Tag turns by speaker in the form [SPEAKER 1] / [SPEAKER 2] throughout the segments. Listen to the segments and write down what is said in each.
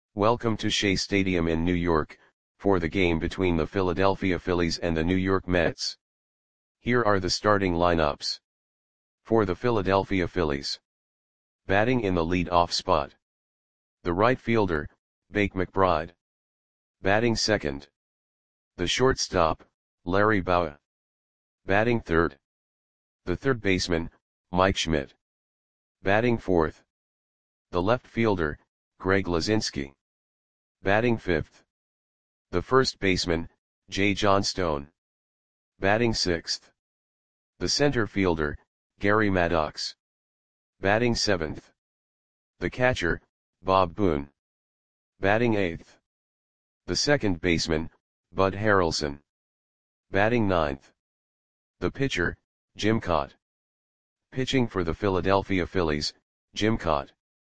[SPEAKER 1] Welcome to Shea Stadium in New York, for the game between the Philadelphia Phillies and the New York Mets. Here are the starting lineups. For the Philadelphia Phillies. Batting in the lead-off spot. The right fielder, Bake McBride. Batting second. The shortstop, Larry Bowa. Batting third. The third baseman, Mike Schmidt. Batting fourth. The left fielder, Greg Luzinski. Batting fifth. The first baseman, J. Johnstone. Batting sixth. The center fielder, Gary Maddox. Batting seventh. The catcher, Bob Boone. Batting eighth. The second baseman, Bud Harrelson. Batting ninth. The pitcher, Jim Kaat. Pitching for the Philadelphia Phillies, Jim Kaat.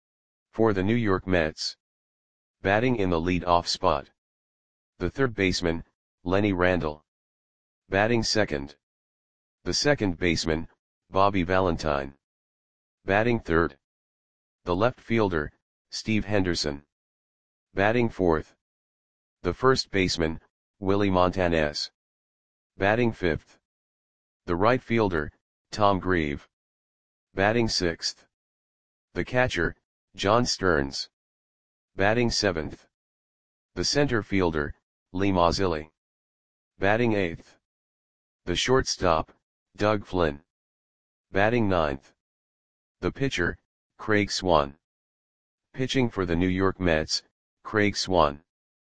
[SPEAKER 1] For the New York Mets. Batting in the lead-off spot. The third baseman, Lenny Randle. Batting second. The second baseman, Bobby Valentine. Batting third. The left fielder, Steve Henderson. Batting fourth. The first baseman, Willie Montanez. Batting fifth. The right fielder, Tom Grieve. Batting sixth. The catcher, John Stearns. Batting seventh. The center fielder, Lee Mazzilli. Batting eighth. The shortstop, Doug Flynn. Batting ninth. The pitcher, Craig Swan. Pitching for the New York Mets, Craig Swan.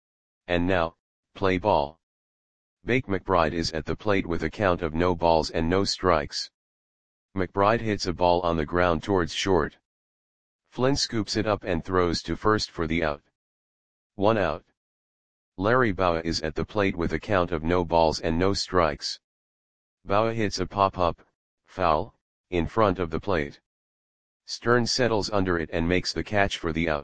[SPEAKER 1] And now, play ball. Bake McBride is at the plate with a count of no balls and no strikes. McBride hits a ball on the ground towards short. Flynn scoops it up and throws to first for the out. 1 out. Larry Bowa is at the plate with a count of no balls and no strikes. Bowa hits a pop-up, foul, in front of the plate. Stearns settles under it and makes the catch for the out.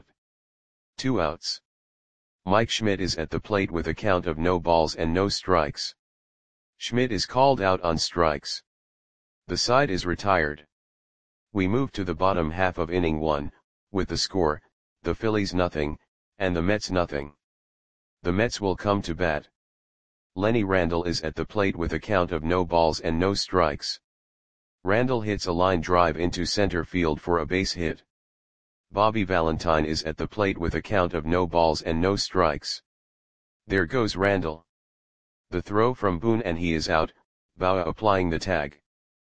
[SPEAKER 1] 2 outs. Mike Schmidt is at the plate with a count of no balls and no strikes. Schmidt is called out on strikes. The side is retired. We move to the bottom half of inning 1, with the score, the Phillies nothing, and the Mets nothing. The Mets will come to bat. Lenny Randle is at the plate with a count of no balls and no strikes. Randle hits a line drive into center field for a base hit. Bobby Valentine is at the plate with a count of no balls and no strikes. There goes Randle. The throw from Boone and he is out, Bowa applying the tag.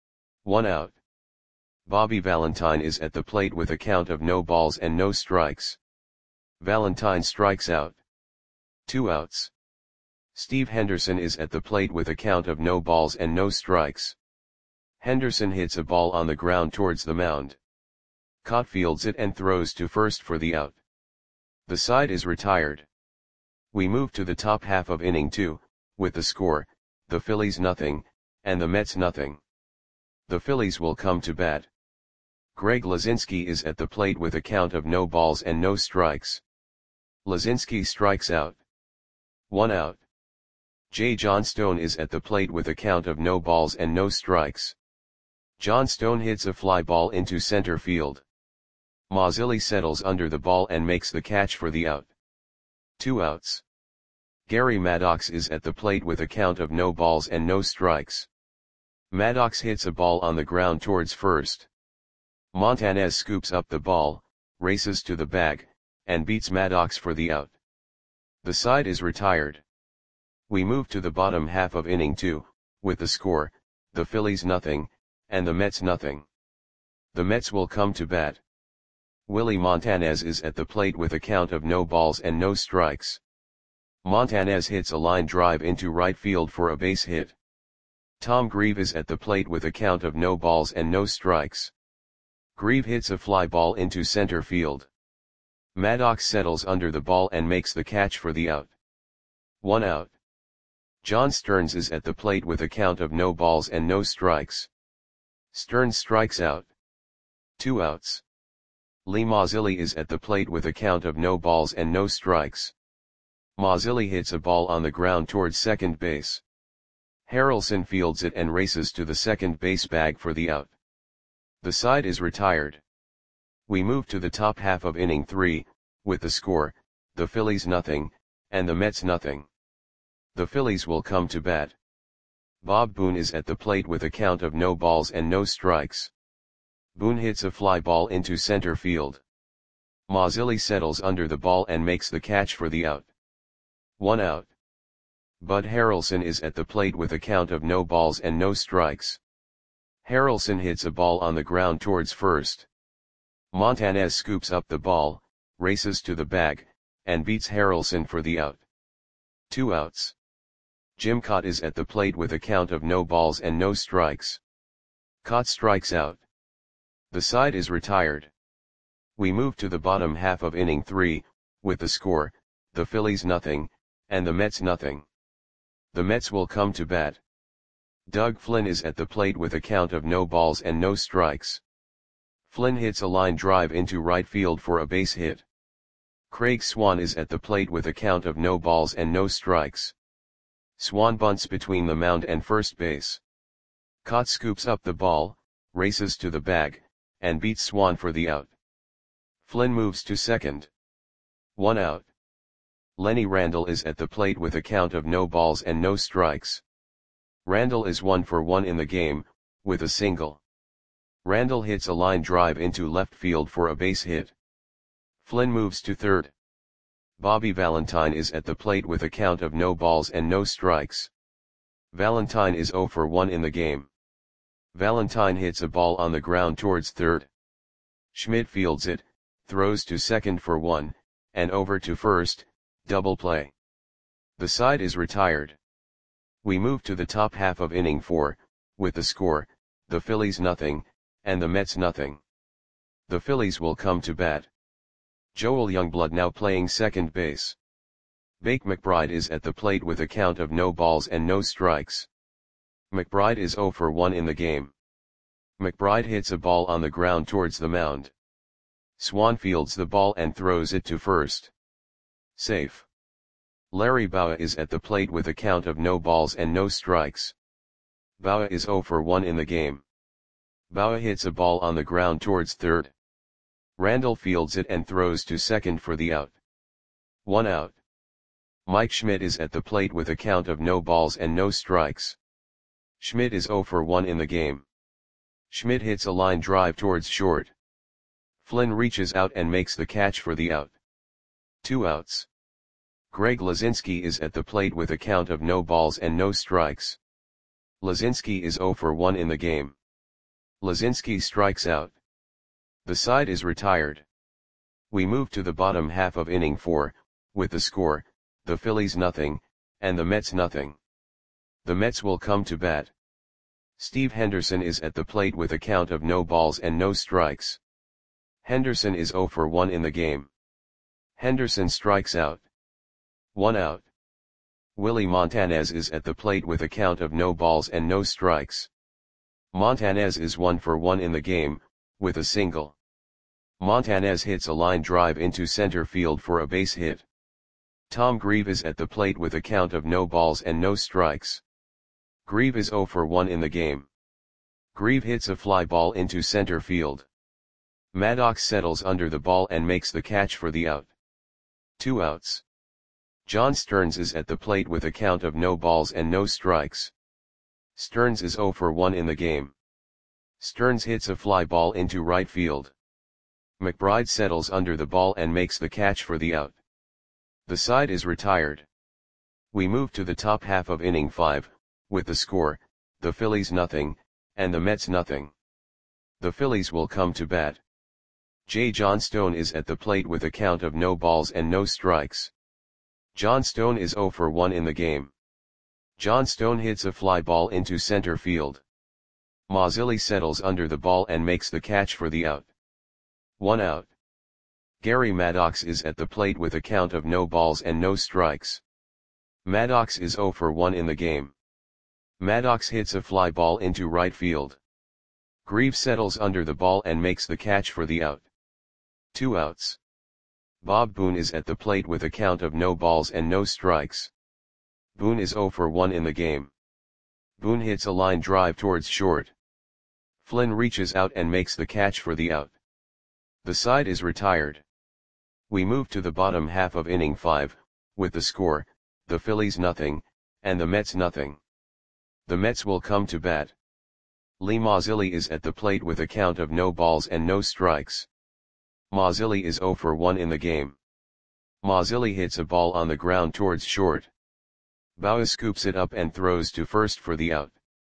[SPEAKER 1] 1 out. Bobby Valentine is at the plate with a count of no balls and no strikes. Valentine strikes out. 2 outs. Steve Henderson is at the plate with a count of no balls and no strikes. Henderson hits a ball on the ground towards the mound. Kaat fields it and throws to first for the out. The side is retired. We move to the top half of inning 2, with the score, the Phillies nothing, and the Mets nothing. The Phillies will come to bat. Greg Luzinski is at the plate with a count of no balls and no strikes. Luzinski strikes out. 1 out. J. Johnstone is at the plate with a count of no balls and no strikes. Johnstone hits a fly ball into center field. Mazzilli settles under the ball and makes the catch for the out. 2 outs. Gary Maddox is at the plate with a count of no balls and no strikes. Maddox hits a ball on the ground towards first. Montanez scoops up the ball, races to the bag, and beats Maddox for the out. The side is retired. We move to the bottom half of inning 2, with the score, the Phillies nothing, and the Mets nothing. The Mets will come to bat. Willie Montanez is at the plate with a count of no balls and no strikes. Montanez hits a line drive into right field for a base hit. Tom Grieve is at the plate with a count of no balls and no strikes. Grieve hits a fly ball into center field. Maddox settles under the ball and makes the catch for the out. 1 out. John Stearns is at the plate with a count of no balls and no strikes. Stearns strikes out. 2 outs. Lee Mazzilli is at the plate with a count of no balls and no strikes. Mazzilli hits a ball on the ground towards second base. Harrelson fields it and races to the second base bag for the out. The side is retired. We move to the top half of inning 3, with the score, the Phillies nothing, and the Mets nothing. The Phillies will come to bat. Bob Boone is at the plate with a count of no balls and no strikes. Boone hits a fly ball into center field. Mazzilli settles under the ball and makes the catch for the out. 1 out. Bud Harrelson is at the plate with a count of no balls and no strikes. Harrelson hits a ball on the ground towards first. Montanez scoops up the ball, races to the bag, and beats Harrelson for the out. 2 outs. Jim Kaat is at the plate with a count of no balls and no strikes. Kaat strikes out. The side is retired. We move to the bottom half of inning 3, with the score, the Phillies nothing, and the Mets nothing. The Mets will come to bat. Doug Flynn is at the plate with a count of no balls and no strikes. Flynn hits a line drive into right field for a base hit. Craig Swan is at the plate with a count of no balls and no strikes. Swan bunts between the mound and first base. Kaat scoops up the ball, races to the bag, and beats Swan for the out. Flynn moves to second. 1 out. Lenny Randle is at the plate with a count of no balls and no strikes. Randle is 1 for 1 in the game, with a single. Randle hits a line drive into left field for a base hit. Flynn moves to third. Bobby Valentine is at the plate with a count of no balls and no strikes. Valentine is 0 for 1 in the game. Valentine hits a ball on the ground towards third. Schmidt fields it, throws to second for 1, and over to first, double play. The side is retired. We move to the top half of inning 4, with the score, the Phillies nothing, and the Mets nothing. The Phillies will come to bat. Joel Youngblood now playing second base. Bake McBride is at the plate with a count of no balls and no strikes. McBride is 0 for 1 in the game. McBride hits a ball on the ground towards the mound. Swan fields the ball and throws it to first. Safe. Larry Bowa is at the plate with a count of no balls and no strikes. Bowa is 0 for 1 in the game. Bowa hits a ball on the ground towards third. Randle fields it and throws to second for the out. 1 out. Mike Schmidt is at the plate with a count of no balls and no strikes. Schmidt is 0 for 1 in the game. Schmidt hits a line drive towards short. Flynn reaches out and makes the catch for the out. 2 outs. Greg Lazinski is at the plate with a count of no balls and no strikes. Lazinski is 0 for 1 in the game. Lazinski strikes out. The side is retired. We move to the bottom half of inning 4, with the score, the Phillies nothing, and the Mets nothing. The Mets will come to bat. Steve Henderson is at the plate with a count of no balls and no strikes. Henderson is 0 for 1 in the game. Henderson strikes out. 1 out. Willie Montanez is at the plate with a count of no balls and no strikes. Montanez is 1 for 1 in the game, with a single. Montanez hits a line drive into center field for a base hit. Tom Grieve is at the plate with a count of no balls and no strikes. Grieve is 0 for 1 in the game. Grieve hits a fly ball into center field. Maddox settles under the ball and makes the catch for the out. 2 outs. John Stearns is at the plate with a count of no balls and no strikes. Stearns is 0 for 1 in the game. Stearns hits a fly ball into right field. McBride settles under the ball and makes the catch for the out. The side is retired. We move to the top half of inning 5, with the score, the Phillies nothing, and the Mets nothing. The Phillies will come to bat. J. John Stone is at the plate with a count of no balls and no strikes. John Stone is 0 for 1 in the game. John Stone hits a fly ball into center field. Mazzilli settles under the ball and makes the catch for the out. 1 out. Gary Maddox is at the plate with a count of no balls and no strikes. Maddox is 0 for 1 in the game. Maddox hits a fly ball into right field. Grieve settles under the ball and makes the catch for the out. 2 outs. Bob Boone is at the plate with a count of no balls and no strikes. Boone is 0 for 1 in the game. Boone hits a line drive towards short. Flynn reaches out and makes the catch for the out. The side is retired. We move to the bottom half of inning 5, with the score, the Phillies nothing, and the Mets nothing. The Mets will come to bat. Lee Mazzilli is at the plate with a count of no balls and no strikes. Mazzilli is 0 for 1 in the game. Mazzilli hits a ball on the ground towards short. Bauer scoops it up and throws to first for the out.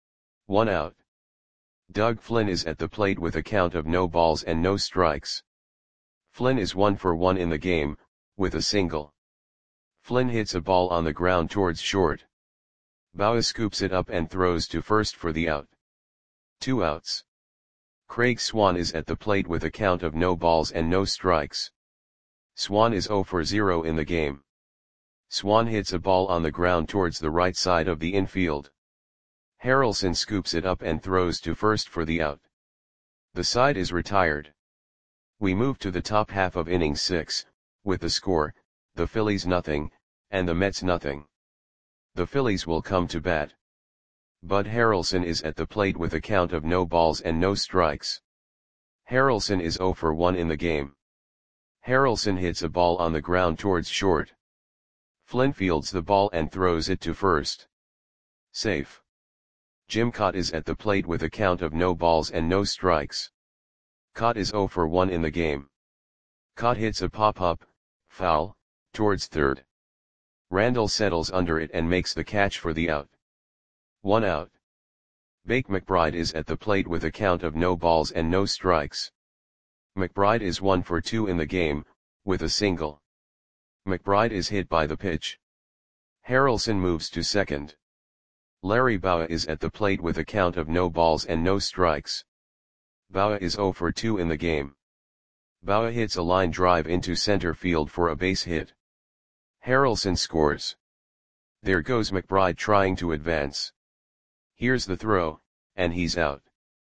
[SPEAKER 1] 1 out. Doug Flynn is at the plate with a count of no balls and no strikes. Flynn is 1 for 1 in the game, with a single. Flynn hits a ball on the ground towards short. Bauer scoops it up and throws to first for the out. 2 outs. Craig Swan is at the plate with a count of no balls and no strikes. Swan is 0 for 0 in the game. Swan hits a ball on the ground towards the right side of the infield. Harrelson scoops it up and throws to first for the out. The side is retired. We move to the top half of inning 6, with the score, the Phillies nothing, and the Mets nothing. The Phillies will come to bat. Bud Harrelson is at the plate with a count of no balls and no strikes. Harrelson is 0 for 1 in the game. Harrelson hits a ball on the ground towards short. Flynn fields the ball and throws it to first. Safe. Jim Kaat is at the plate with a count of no balls and no strikes. Kaat is 0 for 1 in the game. Kaat hits a pop-up, foul, towards third. Randall settles under it and makes the catch for the out. 1 out. Bake McBride is at the plate with a count of no balls and no strikes. McBride is 1 for 2 in the game, with a single. McBride is hit by the pitch. Harrelson moves to second. Larry Bauer is at the plate with a count of no balls and no strikes. Bauer is 0 for 2 in the game. Bauer hits a line drive into center field for a base hit. Harrelson scores. There goes McBride trying to advance. Here's the throw, and he's out.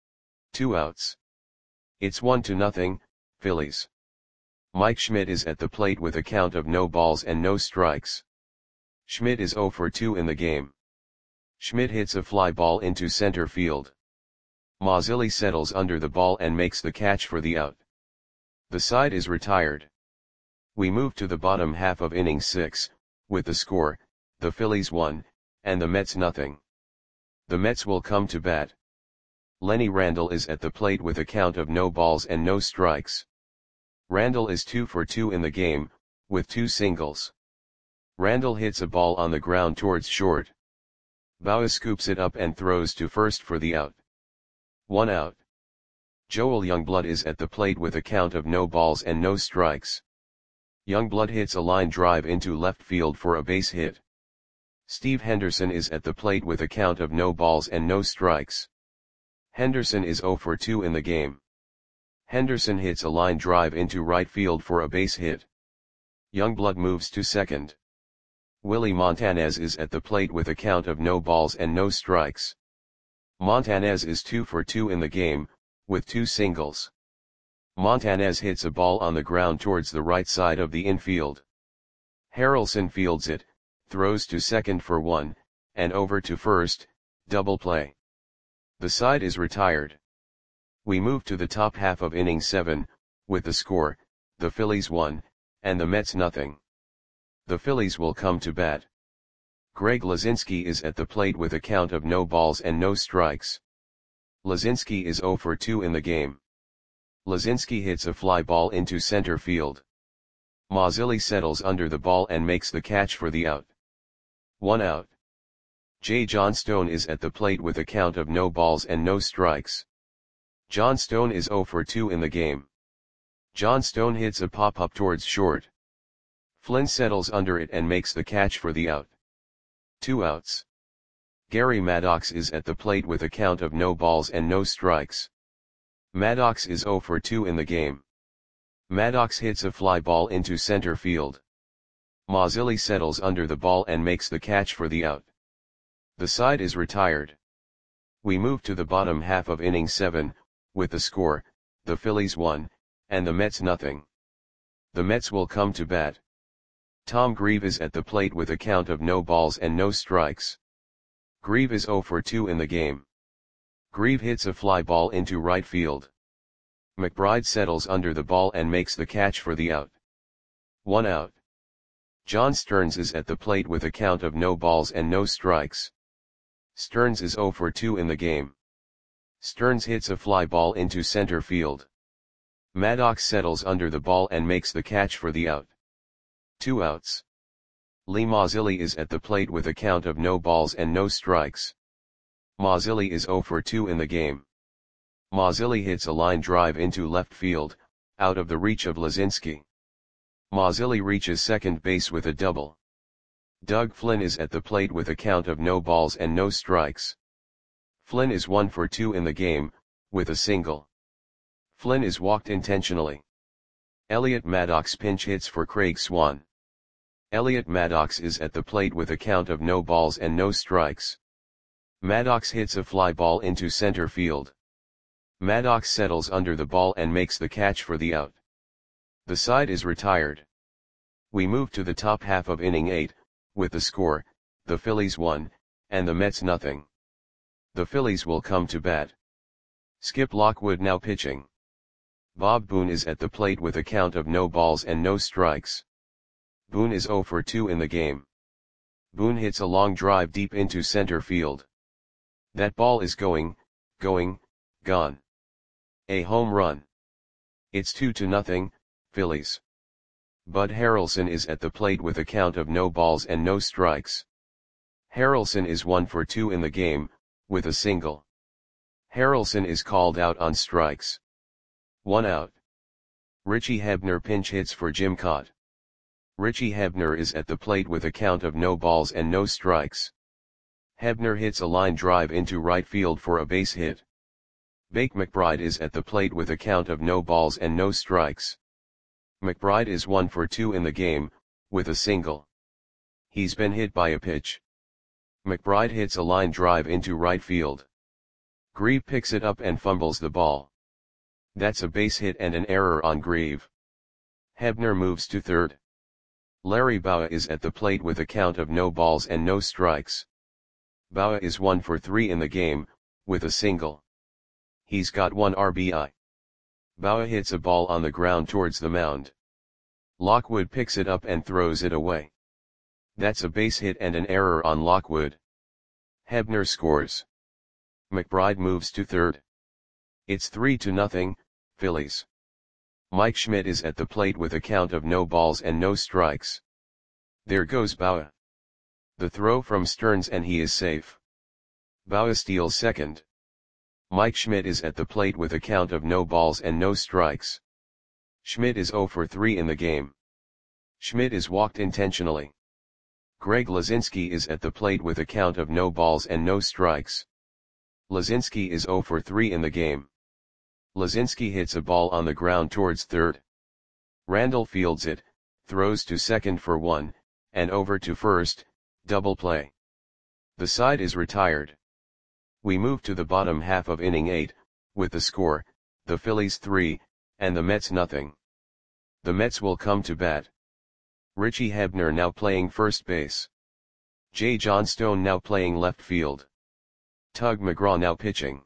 [SPEAKER 1] 2 outs. It's 1-0, Phillies. Mike Schmidt is at the plate with a count of no balls and no strikes. Schmidt is 0 for 2 in the game. Schmidt hits a fly ball into center field. Mazzilli settles under the ball and makes the catch for the out. The side is retired. We move to the bottom half of inning 6, with the score, the Phillies 1, and the Mets nothing. The Mets will come to bat. Lenny Randle is at the plate with a count of no balls and no strikes. Randle is 2 for 2 in the game, with 2 singles. Randle hits a ball on the ground towards short. Bauer scoops it up and throws to first for the out. 1 out. Joel Youngblood is at the plate with a count of no balls and no strikes. Youngblood hits a line drive into left field for a base hit. Steve Henderson is at the plate with a count of no balls and no strikes. Henderson is 0 for 2 in the game. Henderson hits a line drive into right field for a base hit. Youngblood moves to second. Willie Montanez is at the plate with a count of no balls and no strikes. Montanez is 2 for 2 in the game, with 2 singles. Montanez hits a ball on the ground towards the right side of the infield. Harrelson fields it, throws to second for 1, and over to first, double play. The side is retired. We move to the top half of inning 7, with the score, the Phillies 1, and the Mets nothing. The Phillies will come to bat. Greg Luzinski is at the plate with a count of no balls and no strikes. Luzinski is 0 for 2 in the game. Luzinski hits a fly ball into center field. Mazzilli settles under the ball and makes the catch for the out. 1 out. Jay Johnstone is at the plate with a count of no balls and no strikes. Johnstone is 0 for 2 in the game. Johnstone hits a pop-up towards short. Flynn settles under it and makes the catch for the out. 2 outs. Gary Maddox is at the plate with a count of no balls and no strikes. Maddox is 0 for 2 in the game. Maddox hits a fly ball into center field. Mazzilli settles under the ball and makes the catch for the out. The side is retired. We move to the bottom half of inning 7, with the score, the Phillies 1, and the Mets nothing. The Mets will come to bat. Tom Grieve is at the plate with a count of no balls and no strikes. Grieve is 0 for 2 in the game. Grieve hits a fly ball into right field. McBride settles under the ball and makes the catch for the out. 1 out. John Stearns is at the plate with a count of no balls and no strikes. Stearns is 0 for 2 in the game. Stearns hits a fly ball into center field. Maddox settles under the ball and makes the catch for the out. 2 outs. Lee Mazzilli is at the plate with a count of no balls and no strikes. Mazzilli is 0 for 2 in the game. Mazzilli hits a line drive into left field, out of the reach of Lazinski. Mazzilli reaches second base with a double. Doug Flynn is at the plate with a count of no balls and no strikes. Flynn is 1 for 2 in the game, with a single. Flynn is walked intentionally. Elliot Maddox pinch hits for Craig Swan. Elliot Maddox is at the plate with a count of no balls and no strikes. Maddox hits a fly ball into center field. Maddox settles under the ball and makes the catch for the out. The side is retired. We move to the top half of inning 8, with the score, the Phillies 1, and the Mets nothing. The Phillies will come to bat. Skip Lockwood now pitching. Bob Boone is at the plate with a count of no balls and no strikes. Boone is 0 for 2 in the game. Boone hits a long drive deep into center field. That ball is gone. A home run. It's 2-0, Phillies. Bud Harrelson is at the plate with a count of no balls and no strikes. Harrelson is 1 for 2 in the game, with a single. Harrelson is called out on strikes. 1 out. Richie Hebner pinch hits for Jim Kaat. Richie Hebner is at the plate with a count of no balls and no strikes. Hebner hits a line drive into right field for a base hit. Bake McBride is at the plate with a count of no balls and no strikes. McBride is 1 for 2 in the game, with a single. He's been hit by a pitch. McBride hits a line drive into right field. Grieve picks it up and fumbles the ball. That's a base hit and an error on Grieve. Hebner moves to third. Larry Bowa is at the plate with a count of no balls and no strikes. Bowa is 1 for 3 in the game, with a single. He's got 1 RBI. Bowa hits a ball on the ground towards the mound. Lockwood picks it up and throws it away. That's a base hit and an error on Lockwood. Hebner scores. McBride moves to third. It's 3-0, Phillies. Mike Schmidt is at the plate with a count of no balls and no strikes. There goes Bowa. The throw from Stearns and he is safe. Bowa steals second. Mike Schmidt is at the plate with a count of no balls and no strikes. Schmidt is 0 for 3 in the game. Schmidt is walked intentionally. Greg Lazinski is at the plate with a count of no balls and no strikes. Lazinski is 0 for 3 in the game. Lazinski hits a ball on the ground towards third. Randall fields it, throws to second for 1, and over to first, double play. The side is retired. We move to the bottom half of inning 8, with the score, the Phillies 3, and the Mets nothing. The Mets will come to bat. Richie Hebner now playing first base. J. Johnstone now playing left field. Tug McGraw now pitching.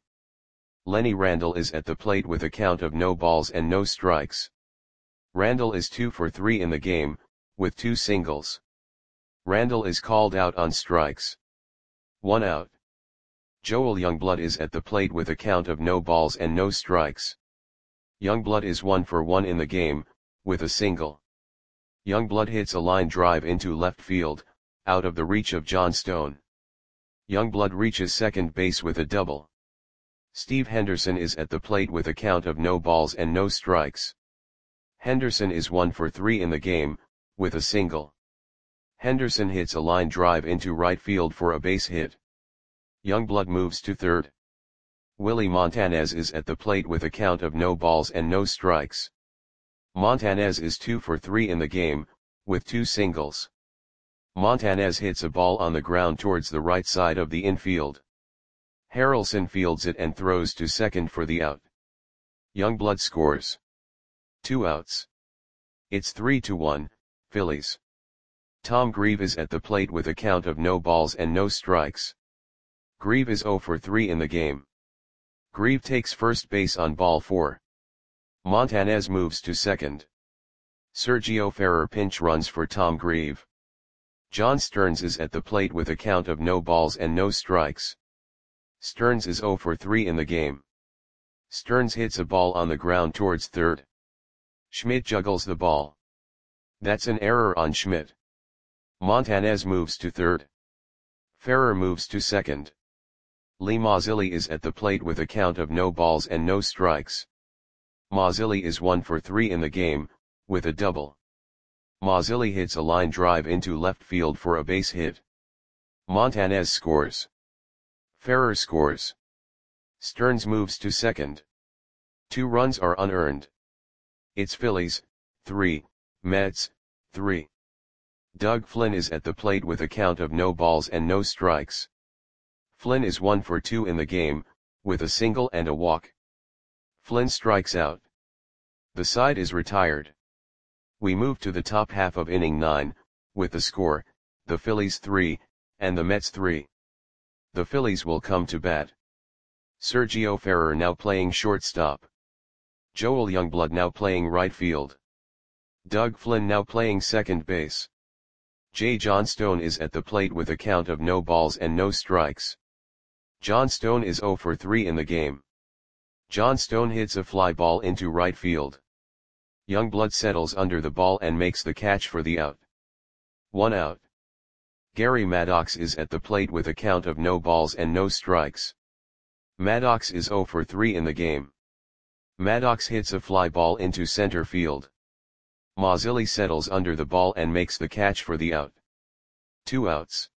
[SPEAKER 1] Lenny Randall is at the plate with a count of no balls and no strikes. Randall is 2 for 3 in the game, with 2 singles. Randall is called out on strikes. 1 out. Joel Youngblood is at the plate with a count of no balls and no strikes. Youngblood is 1 for 1 in the game, with a single. Youngblood hits a line drive into left field, out of the reach of Johnstone. Youngblood reaches second base with a double. Steve Henderson is at the plate with a count of no balls and no strikes. Henderson is 1 for 3 in the game, with a single. Henderson hits a line drive into right field for a base hit. Youngblood moves to third. Willie Montanez is at the plate with a count of no balls and no strikes. Montanez is 2 for 3 in the game, with 2 singles. Montanez hits a ball on the ground towards the right side of the infield. Harrelson fields it and throws to second for the out. Youngblood scores. 2 outs. It's 3-1, Phillies. Tom Grieve is at the plate with a count of no balls and no strikes. Grieve is 0 for 3 in the game. Grieve takes first base on ball 4. Montanez moves to second. Sergio Ferrer pinch runs for Tom Grieve. John Stearns is at the plate with a count of no balls and no strikes. Stearns is 0 for 3 in the game. Stearns hits a ball on the ground towards third. Schmidt juggles the ball. That's an error on Schmidt. Montanez moves to third. Ferrer moves to second. Lee Mazzilli is at the plate with a count of no balls and no strikes. Mazzilli is 1 for 3 in the game, with a double. Mazzilli hits a line drive into left field for a base hit. Montanez scores. Ferrer scores. Stearns moves to second. 2 runs are unearned. It's Phillies, 3, Mets, 3. Doug Flynn is at the plate with a count of no balls and no strikes. Flynn is 1 for 2 in the game, with a single and a walk. Flynn strikes out. The side is retired. We move to the top half of inning 9, with the score, the Phillies 3, and the Mets 3. The Phillies will come to bat. Sergio Ferrer now playing shortstop. Joel Youngblood now playing right field. Doug Flynn now playing second base. J. Johnstone is at the plate with a count of no balls and no strikes. Johnstone is 0 for 3 in the game. Johnstone hits a fly ball into right field. Youngblood settles under the ball and makes the catch for the out. 1 out. Gary Maddox is at the plate with a count of no balls and no strikes. Maddox is 0 for 3 in the game. Maddox hits a fly ball into center field. Mazzilli settles under the ball and makes the catch for the out. 2 outs.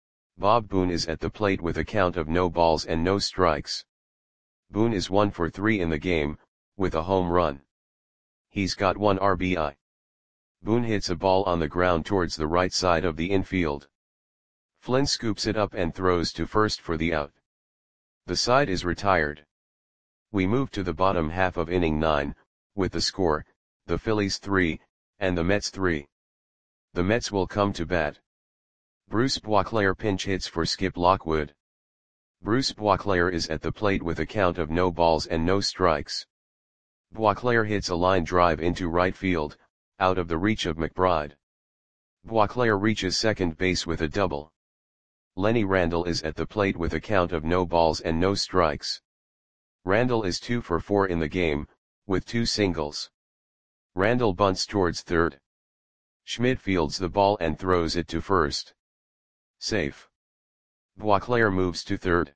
[SPEAKER 1] Bob Boone is at the plate with a count of no balls and no strikes. Boone is 1 for 3 in the game, with a home run. He's got 1 RBI. Boone hits a ball on the ground towards the right side of the infield. Flynn scoops it up and throws to first for the out. The side is retired. We move to the bottom half of inning 9, with the score, the Phillies 3, and the Mets 3. The Mets will come to bat. Bruce Boisclair pinch hits for Skip Lockwood. Bruce Boisclair is at the plate with a count of no balls and no strikes. Boisclair hits a line drive into right field, out of the reach of McBride. Boisclair reaches second base with a double. Lenny Randle is at the plate with a count of no balls and no strikes. Randle is 2 for 4 in the game, with 2 singles. Randle bunts towards third. Schmidt fields the ball and throws it to first. Safe. Boisclair moves to third.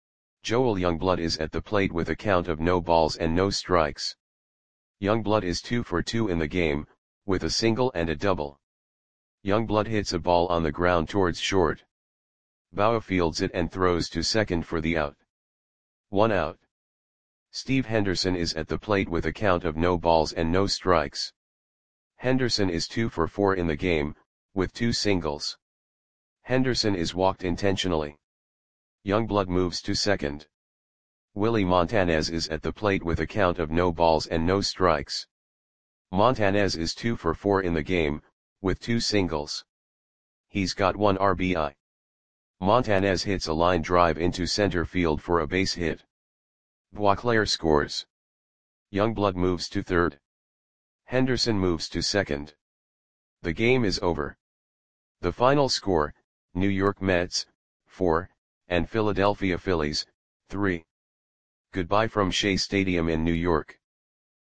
[SPEAKER 1] Joel Youngblood is at the plate with a count of no balls and no strikes. Youngblood is 2 for 2 in the game, with a single and a double. Youngblood hits a ball on the ground towards short. Bauer fields it and throws to second for the out. 1 out. Steve Henderson is at the plate with a count of no balls and no strikes. Henderson is 2 for 4 in the game, with 2 singles. Henderson is walked intentionally. Youngblood moves to second. Willie Montanez is at the plate with a count of no balls and no strikes. Montanez is 2 for 4 in the game, with 2 singles. He's got 1 RBI. Montanez hits a line drive into center field for a base hit. Boisclair scores. Youngblood moves to third. Henderson moves to second. The game is over. The final score, New York Mets, 4, and Philadelphia Phillies, 3. Goodbye from Shea Stadium in New York.